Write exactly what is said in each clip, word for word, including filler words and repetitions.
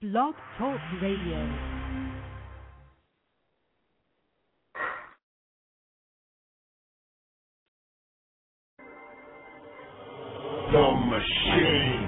Blog Talk Radio. The Machine.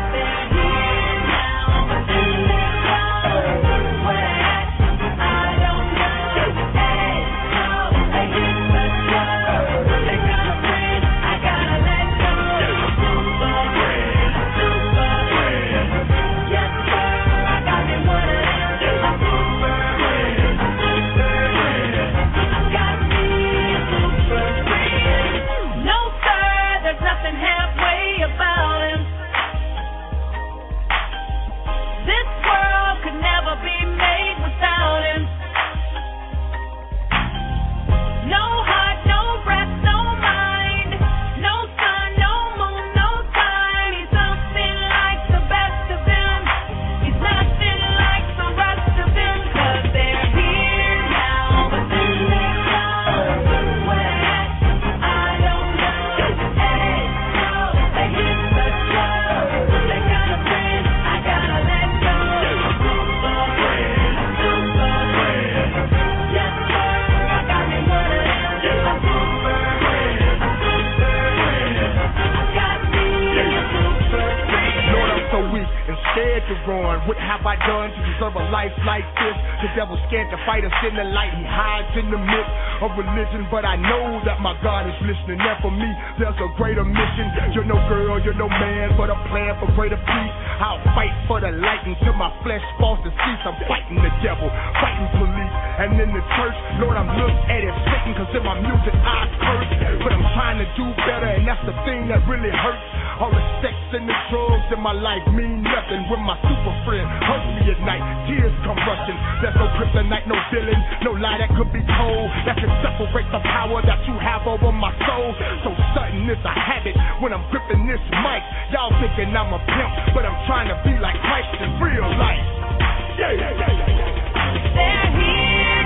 What have I done to deserve a life like this? The devil's scared to fight us in the light. He hides in the midst of religion, but I know that my God is listening. And for me, there's a greater mission. You're no girl, you're no man, but a plan for greater peace. I'll fight for the light until my flesh falls to cease. I'm fighting the devil, fighting police. And in the church, Lord, I'm looked at as Satan, cause in my music I curse. But I'm trying to do better, and that's the thing that really hurts. All the sex and the drugs in my life mean nothing when my super friend hugs me at night. Tears come rushing. There's no kryptonite, no villain, no lie that could be told that can separate the power that you have over my soul. So sudden it's a habit when I'm gripping this mic. Y'all thinking I'm a pimp, but I'm trying to be like Christ in real life. Yeah, yeah, yeah, yeah, yeah. They're here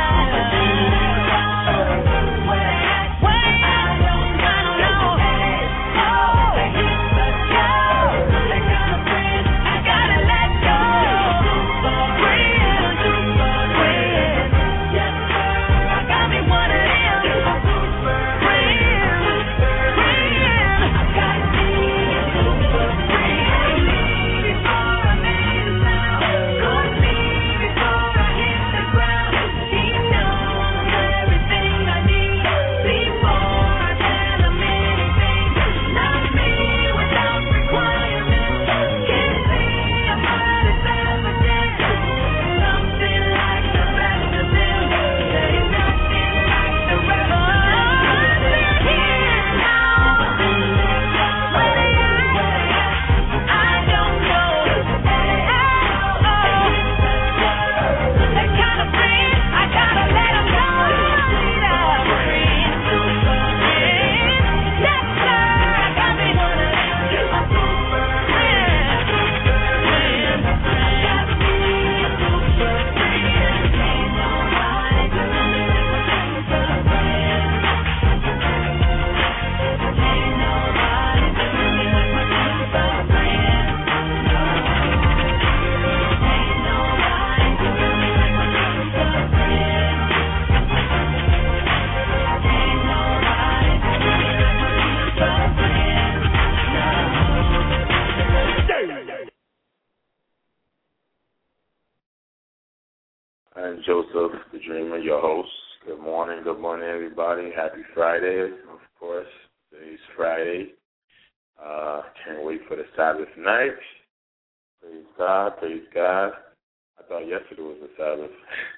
now. I'm Joseph, the Dreamer, your host. Good morning, good morning, everybody. Happy Friday, of course. Today's Friday. Uh, can't wait for the Sabbath night. Praise God, praise God. I thought yesterday was the Sabbath.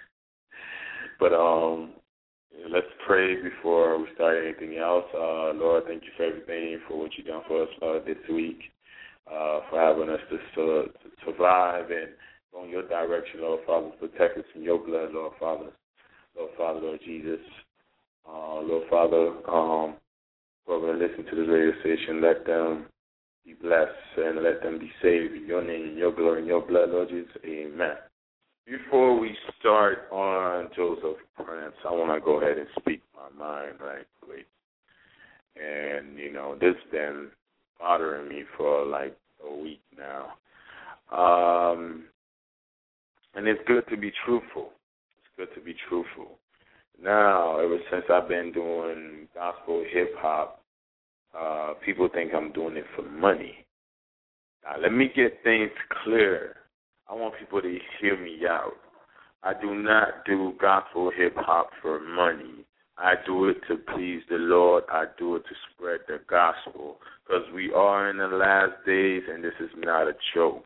but um, let's pray before we start anything else. Uh, Lord, thank you for everything, for what you've done for us, Lord, this week, uh, for having us to, to, to survive and go in your direction, Lord Father. Protect us in your blood, Lord Father. Lord Father, Lord Jesus. Uh, Lord Father, um, whoever listen to this radio station, let them be blessed and let them be saved in your name, in your glory, in your blood, Lord Jesus. Amen. Before we start on Joseph Prince, I want to go ahead and speak my mind right quick. And, you know, this has been bothering me for like a week now. Um, And it's good to be truthful. It's good to be truthful. Now, ever since I've been doing gospel hip-hop, uh, people think I'm doing it for money. Now, let me get things clear. I want people to hear me out. I do not do gospel hip-hop for money. I do it to please the Lord. I do it to spread the gospel because we are in the last days, and this is not a joke,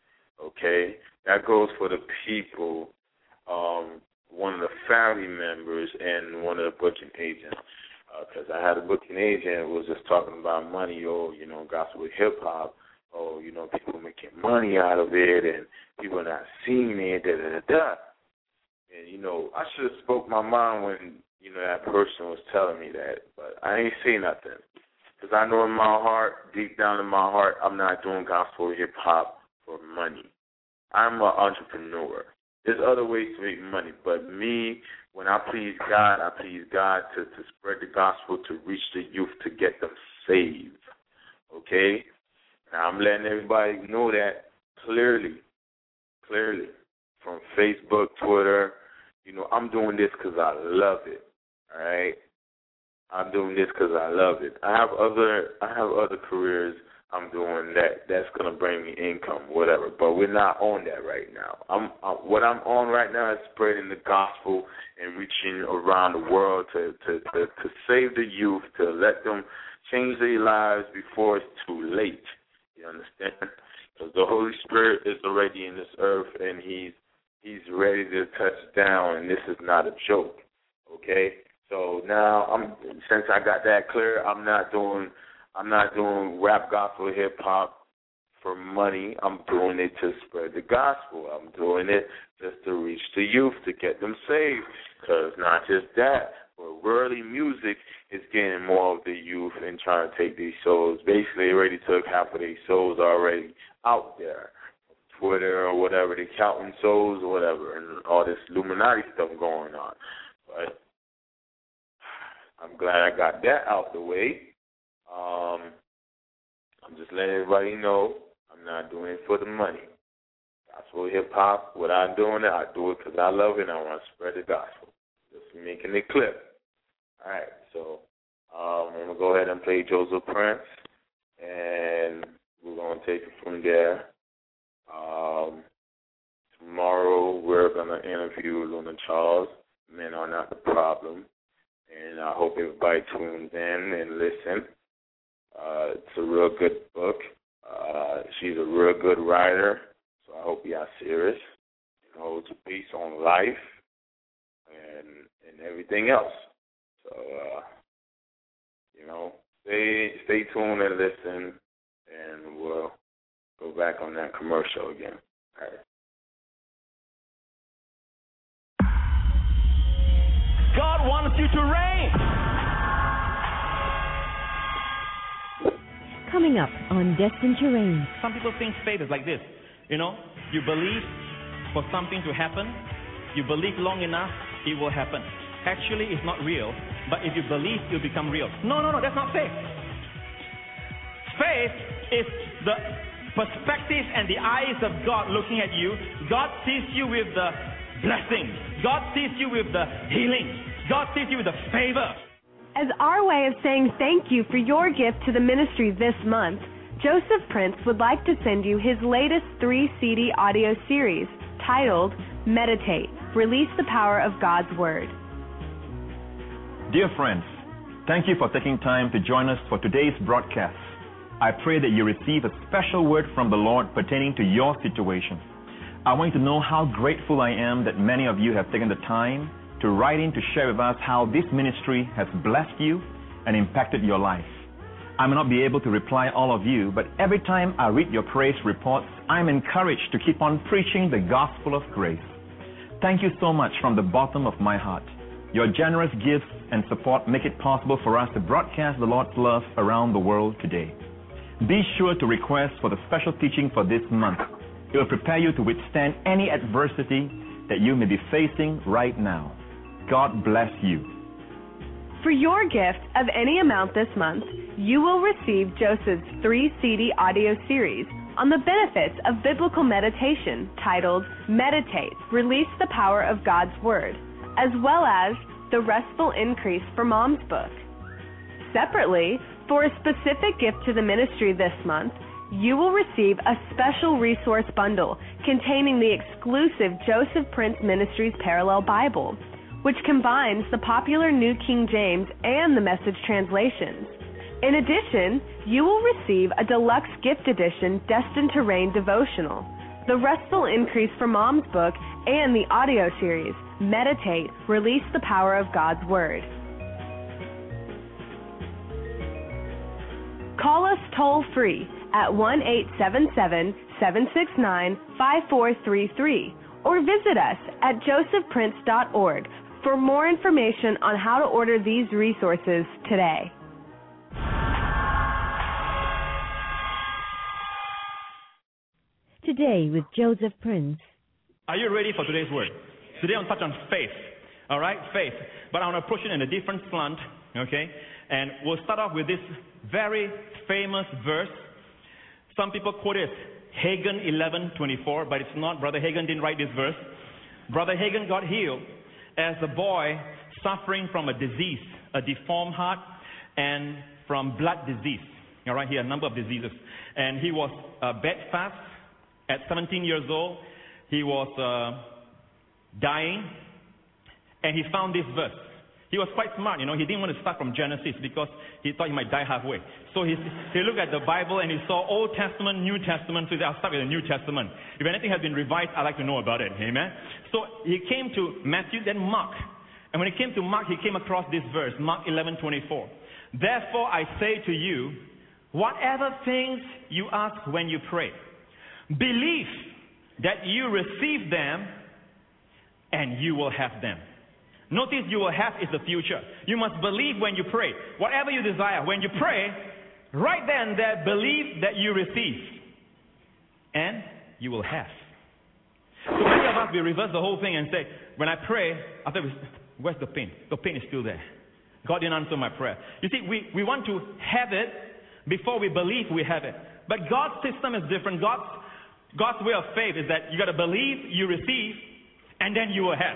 okay? That goes for the people, um, one of the family members and one of the booking agents, because uh, I had a booking agent who was just talking about money, oh, you know, gospel hip-hop, oh, you know, people making money out of it, and people not seeing it, da-da-da-da. And, you know, I should have spoke my mind when, you know, that person was telling me that, but I ain't say nothing. Because I know in my heart, deep down in my heart, I'm not doing gospel hip-hop for money. I'm an entrepreneur. There's other ways to make money, but me, when I please God, I please God to, to spread the gospel, to reach the youth, to get them saved, okay? Now, I'm letting everybody know that clearly, clearly, from Facebook, Twitter. You know, I'm doing this because I love it, all right? I'm doing this because I love it. I have other I have other careers I'm doing that that's going to bring me income, whatever, but we're not on that right now. I'm I, What I'm on right now is spreading the gospel and reaching around the world to, to, to, to save the youth, to let them change their lives before it's too late. You understand? Because the Holy Spirit is already in this earth, and he's He's ready to touch down, and this is not a joke, okay? So now, I'm since I got that clear, I'm not doing I'm not doing rap, gospel, hip hop for money. I'm doing it to spread the gospel. I'm doing it just to reach the youth, to get them saved. Because not just that, but worldly music is getting more of the youth and trying to take these souls. Basically, they already took half of these souls already out there. Twitter or whatever, they counting souls or whatever, and all this Illuminati stuff going on. But I'm glad I got that out the way. Um, I'm just letting everybody know I'm not doing it for the money. Gospel hip-hop, what I'm doing, I do it because I love it and I want to spread the gospel. Just making it clear. All right, so um, I'm going to go ahead and play Joseph Prince, and we're going to take it from there. Um, tomorrow we're going to interview Luna Charles. Men Are Not the Problem. And I hope everybody tunes in and listen. Uh, it's a real good book. Uh, she's a real good writer, so I hope y'all serious. You know, it's based on life and and everything else. So, uh, you know, stay, stay tuned and listen, and we'll go back on that commercial again. All right. God wants you to reign. Coming up on Destined to Reign. Some people think faith is like this. You know, you believe for something to happen. You believe long enough, it will happen. Actually, it's not real. But if you believe, it will become real. No, no, no, that's not faith. Faith is the perspective and the eyes of God looking at you. God sees you with the blessing. God sees you with the healing. God sees you with the favor. As our way of saying thank you for your gift to the ministry this month, Joseph Prince would like to send you his latest three C D audio series titled Meditate, Release the Power of God's Word. Dear friends, thank you for taking time to join us for today's broadcast. I pray that you receive a special word from the Lord pertaining to your situation. I want you to know how grateful I am that many of you have taken the time to write in to share with us how this ministry has blessed you and impacted your life. I may not be able to reply all of you, but every time I read your praise reports, I'm encouraged to keep on preaching the gospel of grace. Thank you so much from the bottom of my heart. Your generous gifts and support make it possible for us to broadcast the Lord's love around the world today. Be sure to request for the special teaching for this month. It will prepare you to withstand any adversity that you may be facing right now. God bless you. For your gift of any amount this month, you will receive Joseph's three C D audio series, on the benefits of biblical meditation titled Meditate, Release the Power of God's Word, as well as the Restful Increase for Moms book. Separately, for a specific gift to the ministry this month, you will receive a special resource bundle containing the exclusive Joseph Prince Ministries Parallel Bible, which combines the popular New King James and the Message translations. In addition, you will receive a deluxe gift edition Destined to Reign devotional, the Restful Increase for Moms book, and the audio series, Meditate, Release the Power of God's Word. Call us toll-free at one eight seven seven, seven six nine, five four three three or visit us at joseph prince dot org for more information on how to order these resources today. Today with Joseph Prince. Are you ready for today's word? Today I'm touch on faith. All right, faith. But I want to approach it in a different slant, okay? And we'll start off with this very famous verse. Some people quote it Hagin eleven twenty-four, but it's not. Brother Hagin didn't write this verse. Brother Hagin got healed as a boy suffering from a disease, a deformed heart, and from blood disease. All right, he had a number of diseases. And he was uh, bedfast at seventeen years old. He was uh, dying, and he found this verse. He was quite smart, you know. He didn't want to start from Genesis because he thought he might die halfway. So he, he looked at the Bible and he saw Old Testament, New Testament. So he said, I'll start with the New Testament. If anything has been revised, I'd like to know about it. Amen? So he came to Matthew, then Mark. And when he came to Mark, he came across this verse, Mark eleven twenty-four. Therefore I say to you, whatever things you ask when you pray, believe that you receive them and you will have them. Notice you will have is the future. You must believe when you pray. Whatever you desire, when you pray, right then there, believe that you receive. And you will have. So many of us, we reverse the whole thing and say, when I pray, I thought, where's the pain? The pain is still there. God didn't answer my prayer. You see, we, we want to have it before we believe we have it. But God's system is different. God's, God's way of faith is that you got to believe, you receive, and then you will have.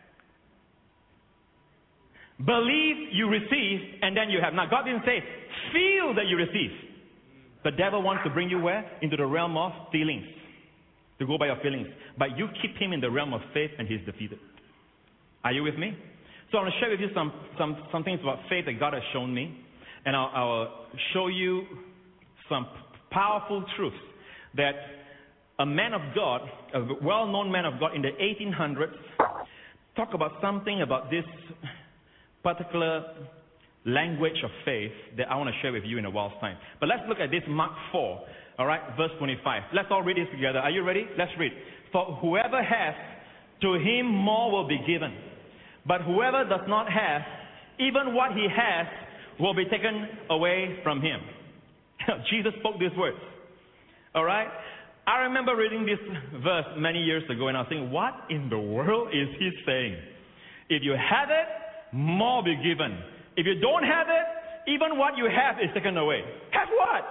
Believe, you receive, and then you have. Now, God didn't say, feel that you receive. The devil wants to bring you where? Into the realm of feelings. To go by your feelings. But you keep him in the realm of faith, and he's defeated. Are you with me? So I want to share with you some, some, some things about faith that God has shown me. And I'll, I'll show you some powerful truths that a man of God, a well-known man of God in the eighteen hundreds, talk about something about this particular language of faith that I want to share with you in a while's time. But let's look at this Mark four, all right, verse twenty-five. Let's all read this together. Are you ready? Let's read. For whoever has, to him more will be given. But whoever does not have, even what he has will be taken away from him. Jesus spoke these words. All right? I remember reading this verse many years ago, and I was thinking, what in the world is he saying? If you have it, more be given. If you don't have it, even what you have is taken away. Have what?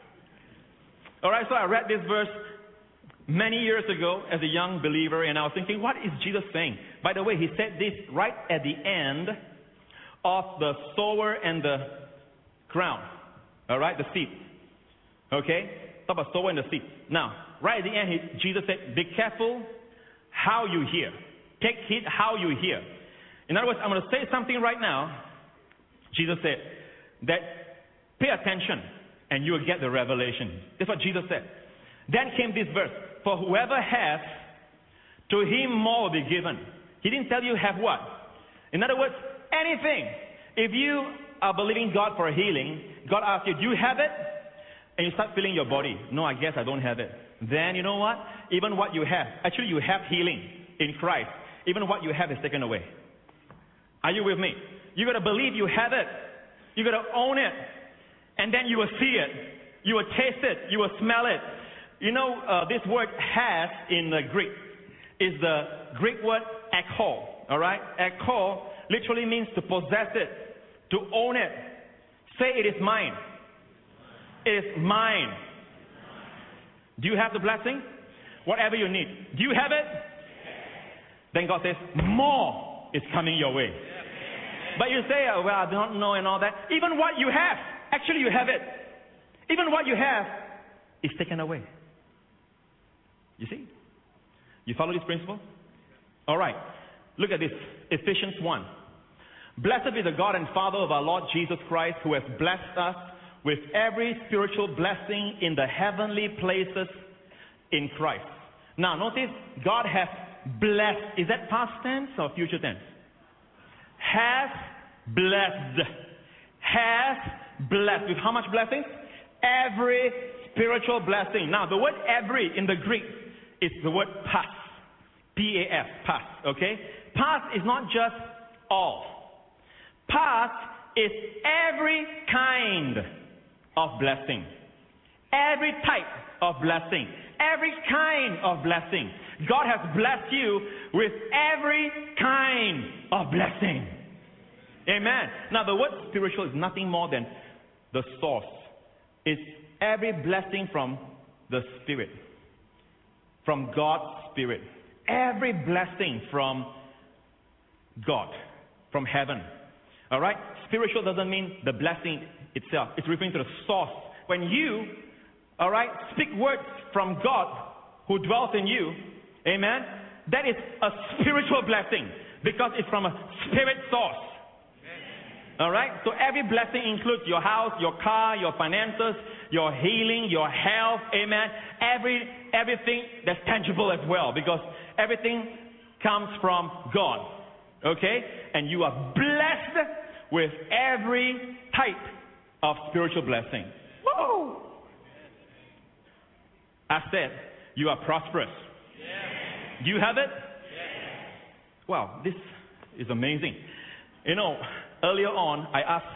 All right, so I read this verse many years ago as a young believer, and I was thinking, what is Jesus saying? By the way, he said this right at the end of the sower and the ground. All right, the seed. Okay? Talk about sower and the seed. Now, right at the end, he, Jesus said, be careful how you hear. Take heed how you hear. In other words, I'm going to say something right now. Jesus said that pay attention and you will get the revelation. That's what Jesus said. Then came this verse. For whoever has, to him more will be given. He didn't tell you have what. In other words, anything. If you are believing God for a healing, God asks you, do you have it? And you start feeling your body. No, I guess I don't have it. Then you know what? Even what you have. Actually, you have healing in Christ. Even what you have is taken away. Are you with me? You got to believe you have it. You got to own it. And then you will see it. You will taste it. You will smell it. You know, uh, this word has in the Greek is the Greek word ekho. All right? Ekho literally means to possess it, to own it. Say it is mine. It is mine. Do you have the blessing? Whatever you need. Do you have it? Then God says, more is coming your way. But you say, oh, well, I don't know and all that. Even what you have, actually you have it. Even what you have is taken away. You see? You follow this principle? All right. Look at this. Ephesians one. Blessed be the God and Father of our Lord Jesus Christ, who has blessed us with every spiritual blessing in the heavenly places in Christ. Now, notice, God has blessed. Is that past tense or future tense? Has blessed. Has blessed. With how much blessings? Every spiritual blessing. Now, the word every in the Greek is the word past. P A S, past, okay? Past is not just all. Past is every kind of blessing. Every type of blessing. Every kind of blessing. God has blessed you with every kind of blessing. Amen. Now the word spiritual is nothing more than the source. It's every blessing from the Spirit. From God's Spirit. Every blessing from God. From heaven. Alright? Spiritual doesn't mean the blessing itself. It's referring to the source. When you, alright, speak words from God who dwells in you, amen, that is a spiritual blessing because it's from a spirit source. Alright? So every blessing includes your house, your car, your finances, your healing, your health, amen. Every everything that's tangible as well, because everything comes from God. Okay? And you are blessed with every type of spiritual blessing. Woo! I said, you are prosperous. Yes. Do you have it? Yes. Wow, this is amazing. You know, earlier on, I asked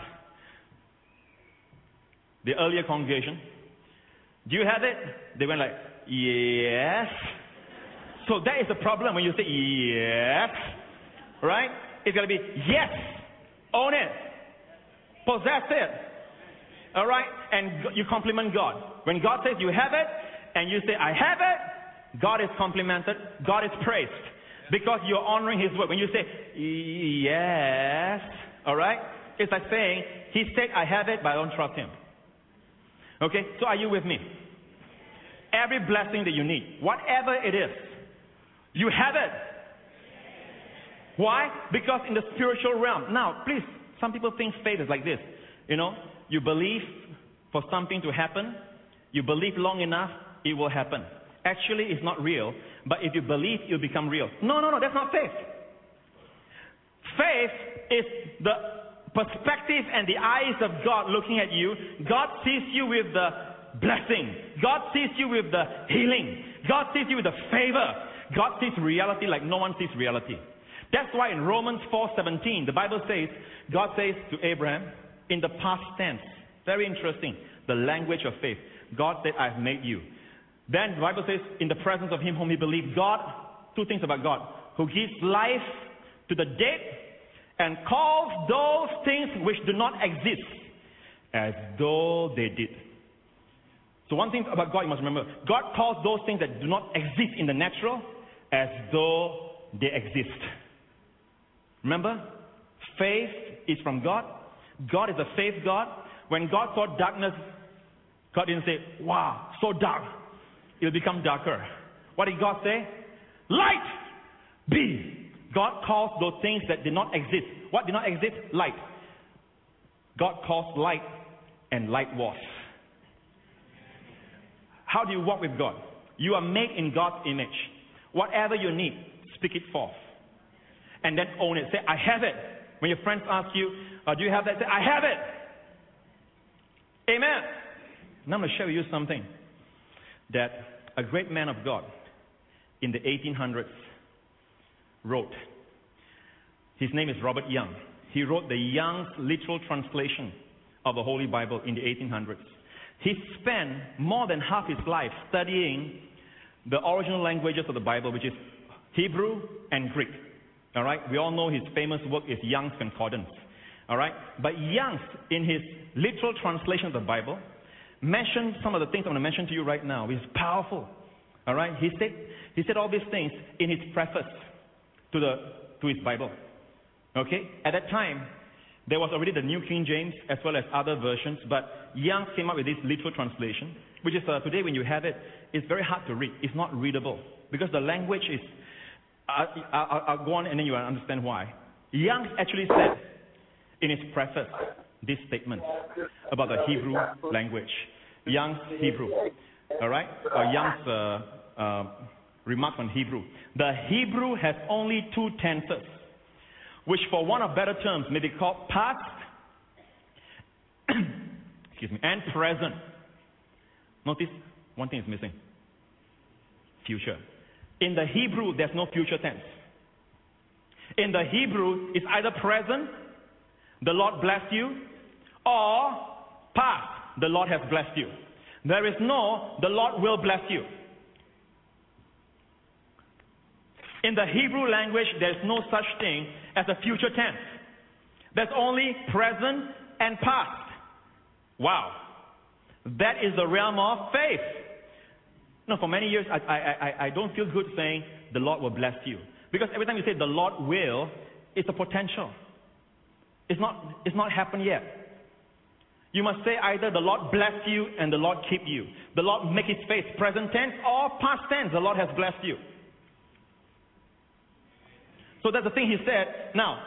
the earlier congregation, do you have it? They went like, yes. So that is the problem when you say yes, right? It's got to be yes. Own it. Possess it. All right? And you compliment God. When God says you have it, and you say, I have it, God is complimented, God is praised. Because you're honoring His word. When you say, yes, all right? It's like saying, He said, I have it, but I don't trust Him. Okay? So are you with me? Every blessing that you need, whatever it is, you have it. Why? Because in the spiritual realm. Now, please, some people think faith is like this. You know, you believe for something to happen. You believe long enough, it will happen. Actually, it's not real. But if you believe, it will become real. No, no, no, that's not faith. Faith is the perspective and the eyes of God looking at you. God sees you with the blessing. God sees you with the healing. God sees you with the favor. God sees reality like no one sees reality. That's why in Romans four seventeen, the Bible says, God says to Abraham, in the past tense, very interesting, the language of faith. God said, I've made you. Then the Bible says, in the presence of him whom he believed, God, two things about God, who gives life to the dead and calls those things which do not exist as though they did. So one thing about God you must remember, God calls those things that do not exist in the natural as though they exist. Remember, faith is from God. God is a faith God. When God saw darkness, God didn't say, wow, so dark. It'll become darker. What did God say? Light be. God calls those things that did not exist. What did not exist? Light. God calls light, and light was. How do you walk with God? You are made in God's image. Whatever you need, speak it forth. And then own it. Say, I have it. When your friends ask you, uh, do you have that? Say, I have it. Amen. Now I'm going to share with you something that a great man of God in the eighteen hundreds wrote. His name is Robert Young. He wrote the Young's literal translation of the Holy Bible in the eighteen hundreds. He spent more than half his life studying the original languages of the Bible, which is Hebrew and Greek. All right? We all know his famous work is Young's Concordance. All right? But Young's, in his literal translation of the Bible, mentioned some of the things I'm going to mention to you right now. It's powerful. All right? He said, he said all these things in his preface to, the, to his Bible. Okay? At that time, there was already the New King James as well as other versions, but Young came up with this literal translation, which is uh, today when you have it, it's very hard to read. It's not readable because the language is, uh, I'll, I'll go on and then you will understand why. Young actually said in his preface this statement about the Hebrew language. Young's Hebrew, all right? Or Young's uh, uh, remark on Hebrew. The Hebrew has only two tenses, which for want of better terms may be called past excuse me, and present. Notice one thing is missing. Future. In the Hebrew, there's no future tense. In the Hebrew, it's either present, the Lord blessed you, or past, the Lord has blessed you. There is no, the Lord will bless you. In the Hebrew language, there's no such thing as a future tense. There's only present and past. Wow. That is the realm of faith. Now, for many years, I, I, I, I don't feel good saying the Lord will bless you. Because every time you say the Lord will, it's a potential. It's not, it's not happened yet. You must say either the Lord bless you and the Lord keep you. The Lord make his face present tense or past tense. The Lord has blessed you. So that's the thing he said. Now,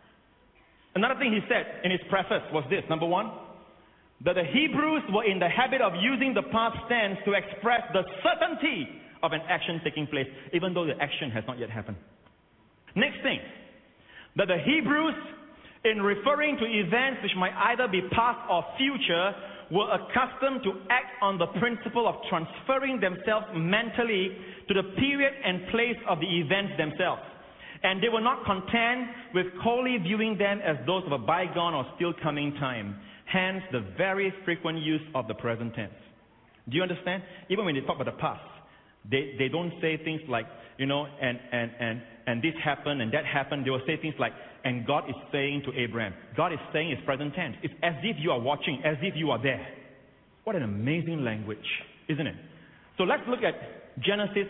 another thing he said in his preface was this. Number one, that the Hebrews were in the habit of using the past tense to express the certainty of an action taking place, even though the action has not yet happened. Next thing, that the Hebrews, in referring to events which might either be past or future, were accustomed to act on the principle of transferring themselves mentally to the period and place of the events themselves. And they were not content with coldly viewing them as those of a bygone or still coming time. Hence, the very frequent use of the present tense. Do you understand? Even when they talk about the past, they, they don't say things like, you know, and, and, and, and this happened and that happened. They will say things like, and God is saying to Abraham. God is saying it's present tense. It's as if you are watching, as if you are there. What an amazing language, isn't it? So let's look at Genesis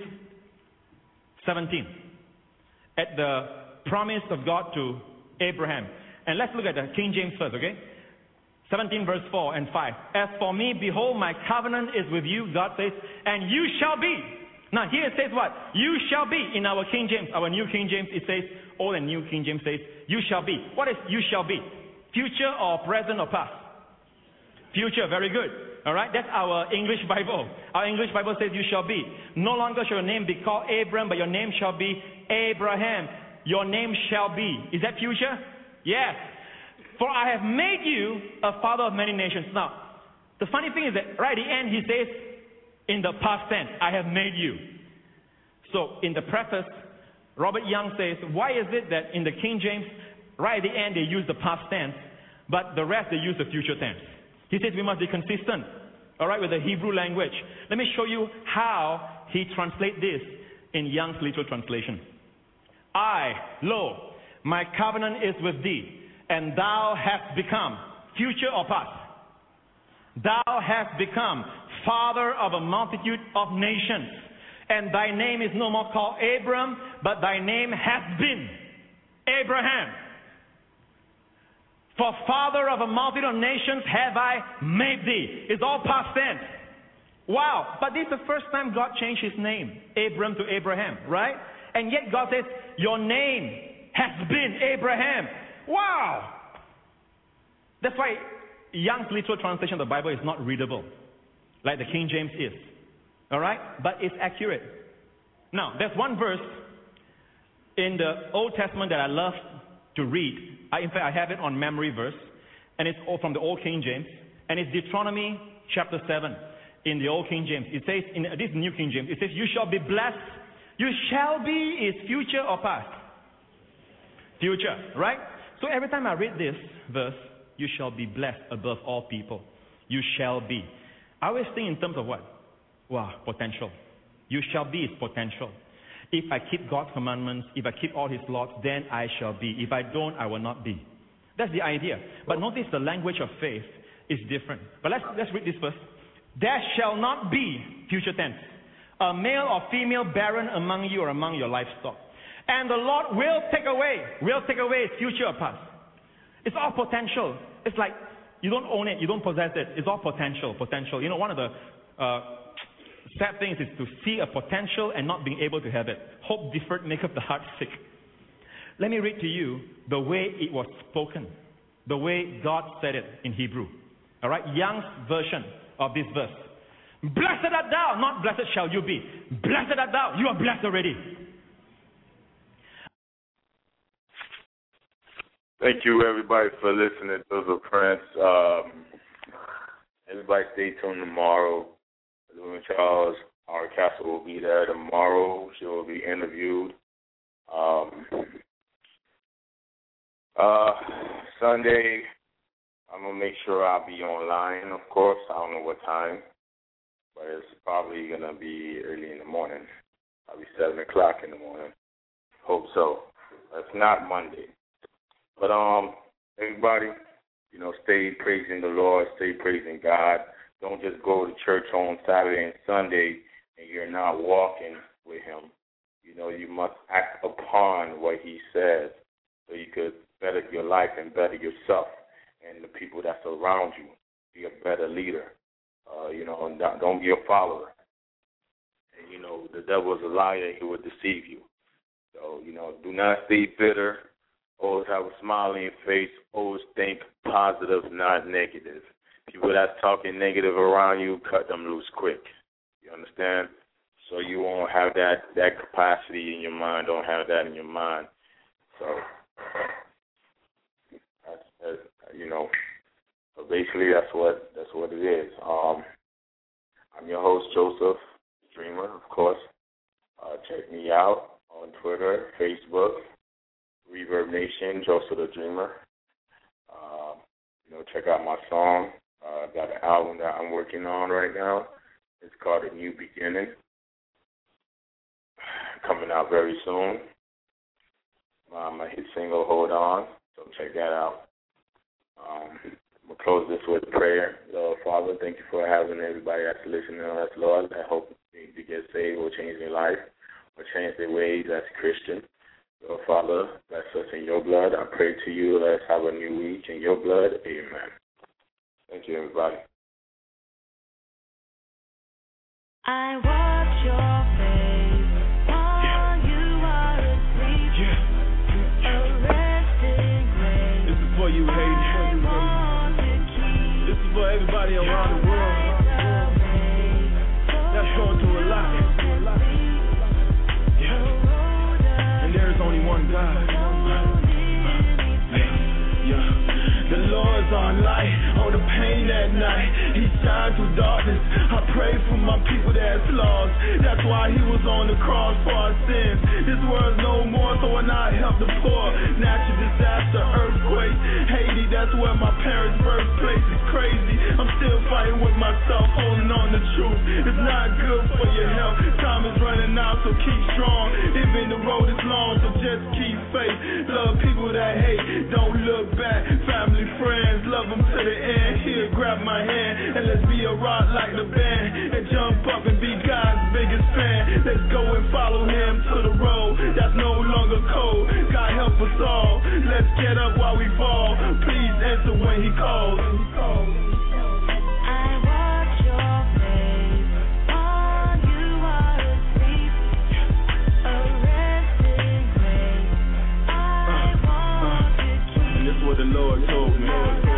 seventeen. At the promise of God to Abraham. And let's look at the King James first, okay? seventeen verse four and five. As for me, behold, my covenant is with you, God says, and you shall be. Now here it says what? You shall be. In our King James, our New King James, it says, Old and New King James says, you shall be. What is you shall be? Future or present or past? Future, very good. Alright, that's our English Bible. Our English Bible says you shall be. No longer shall your name be called Abram, but your name shall be Abraham. Your name shall be. Is that future? Yes. For I have made you a father of many nations. Now, the funny thing is that right at the end he says, in the past tense, I have made you. So, in the preface, Robert Young says, why is it that in the King James, right at the end they use the past tense, but the rest they use the future tense? He says we must be consistent, all right, with the Hebrew language. Let me show you how he translates this in Young's literal translation. I, lo, my covenant is with thee, and thou hast become, future or past? Thou hast become father of a multitude of nations, and thy name is no more called Abram, but thy name hath been Abraham. For father of a multitude of nations have I made thee. It's all past tense. Wow, but this is the first time God changed his name, Abram to Abraham, right? And yet God says, your name has been Abraham. Wow! That's why Young's literal translation of the Bible is not readable, like the King James is. Alright? But it's accurate. Now, there's one verse in the Old Testament that I love to read. I, in fact, I have it on memory verse, and it's all from the Old King James, and it's Deuteronomy chapter seven in the Old King James. It says, in this New King James, it says, you shall be blessed. You shall be is future or past? Future, right? So every time I read this verse, you shall be blessed above all people. You shall be. I always think in terms of what? Wow, potential. You shall be is potential. If I keep God's commandments, if I keep all his laws, then I shall be. If I don't, I will not be. That's the idea. But notice the language of faith is different. But let's, let's read this first. There shall not be, future tense, a male or female barren among you or among your livestock. And the Lord will take away, will take away future or past. It's all potential. It's like you don't own it, you don't possess it. It's all potential, potential. You know, one of the uh, sad things is to see a potential and not being able to have it. Hope deferred maketh the heart sick. Let me read to you the way it was spoken, the way God said it in Hebrew. All right, Young's version of this verse. Blessed art thou, not blessed shall you be. Blessed art thou, you are blessed already. Thank you, everybody, for listening to the Prince. Um, everybody stay tuned tomorrow. Louis Charles, our castle will be there tomorrow. She will be interviewed. Um, uh, Sunday, I'm going to make sure I'll be online, of course. I don't know what time, but it's probably going to be early in the morning, probably seven o'clock in the morning. Hope so. It's not Monday. But um, everybody, you know, stay praising the Lord, stay praising God. Don't just go to church on Saturday and Sunday and you're not walking with Him. You know, you must act upon what He says so you could better your life and better yourself and the people that's around you. Be a better leader. Uh, you know, and don't be a follower. And, you know, the devil is a liar. He will deceive you. So, you know, do not stay bitter. Always have a smile on your face. Always think positive, not negative. People that's talking negative around you, cut them loose quick. You understand? So you won't have that, that capacity in your mind. Don't have that in your mind. So, that's, that's, you know, so basically that's what that's what it is. Um, I'm your host, Joseph Dreamer, of course. Uh, check me out on Twitter, Facebook, Reverb Nation, Joseph the Dreamer. Uh, you know, check out my song. Uh, I've got an album that I'm working on right now. It's called A New Beginning. Coming out very soon. Uh, my hit single, Hold On. So check that out. Um, we'll close this with prayer. Lord, Father, thank you for having everybody that's listening to us, Lord. I hope they get saved or change their life or change their ways as Christian. Lord, Father, bless us in your blood. I pray to you, let's have a new week in your blood. Amen. Thank you, everybody. I watch your face while yeah. you are asleep. Yeah. A resting grace. This is for you, Hayden. This is for everybody around the world that's going through a lot. Yeah. And there is only one God. Yeah. The Lord's on light, on the pain at night. He shines through darkness. I pray for my people that's lost. That's why He was on the cross for our sins. This world's no more, so when I help the poor, natural disaster, earthquake, Haiti, that's where my parents' birthplace is crazy. I'm still fighting with myself, holding on to truth. It's not good for your health. Time is running out, so keep strong. Even the road is long, so just keep faith. Love people that hate, don't look back. Family, friends, love them to the end. Here, grab my hand, and let's be a rock like the band, and jump up and be God's biggest fan. Let's go and follow Him to the road that's no longer cold. God help us all. Let's get up while we fall. Please answer when He calls. I watch your face while you are asleep. A resting grace. I want to keep. This is what the Lord told me. Lord told me.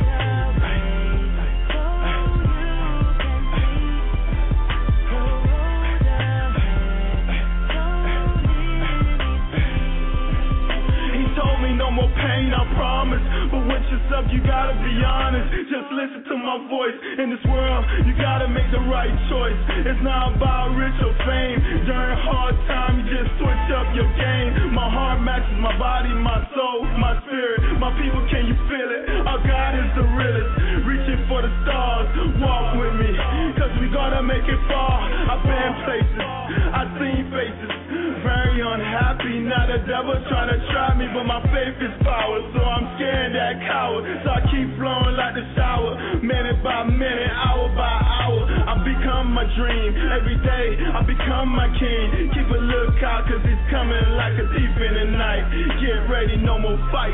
No more pain, I promise. But with yourself, you gotta be honest. Just listen to my voice. In this world, you gotta make the right choice. It's not about rich or fame. During hard time, you just switch up your game. My heart matches my body, my soul, my spirit. My people, can you feel it? Our God is the realest. Reaching for the stars, walk with me, cause we gonna make it far. I've been places, I've seen faces, very me unhappy. Now the devil trying to try me, but my faith is power, so I'm scared that coward. So I keep flowing like the shower, minute by minute, hour by hour. I become my dream. Every day I become my king. Keep a lookout, cause he's coming like a thief in the night. Get ready, no more fight.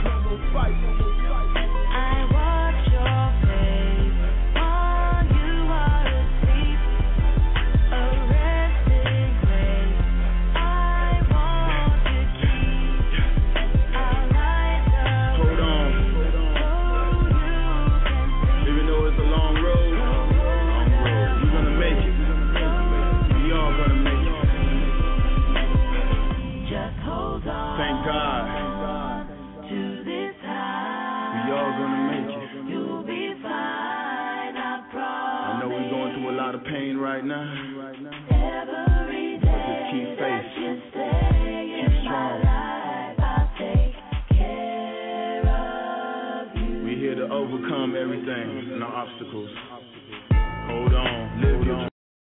I watch your face while you are asleep. A resting place I want to keep. I'll light up. Hold on. So you can see. Even though it's a long road, long road, you're gonna make it. We all gonna make it. Just hold on. Thank God. To this high. We all gonna make it. You'll be fine, I promise. I know we're going through a lot of pain right now. Every day Just keep faith. that you stay Keep in strong. my life, I'll take care of you. We're here to overcome everything and our obstacles. Hold on, live your